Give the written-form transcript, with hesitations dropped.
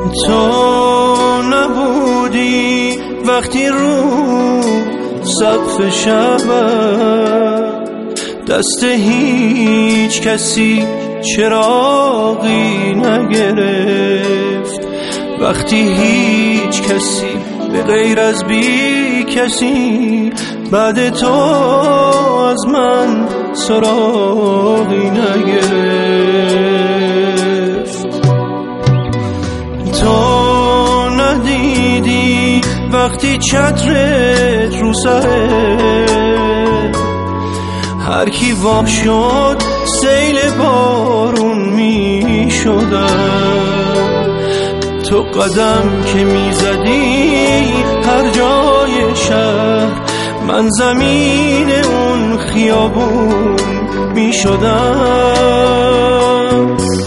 تو نبودی وقتی رو سقف شبم دست هیچ کسی چراغی نگرفت، وقتی هیچ کسی به غیر از بی کسی بعد تو از من سراغی نگرفت. تو ندیدی وقتی چترت رو سره هر کی وا شد سیل بارون می شدم، تو قدم که می زدی هر جای شهر من زمین اون خیابون می شدم.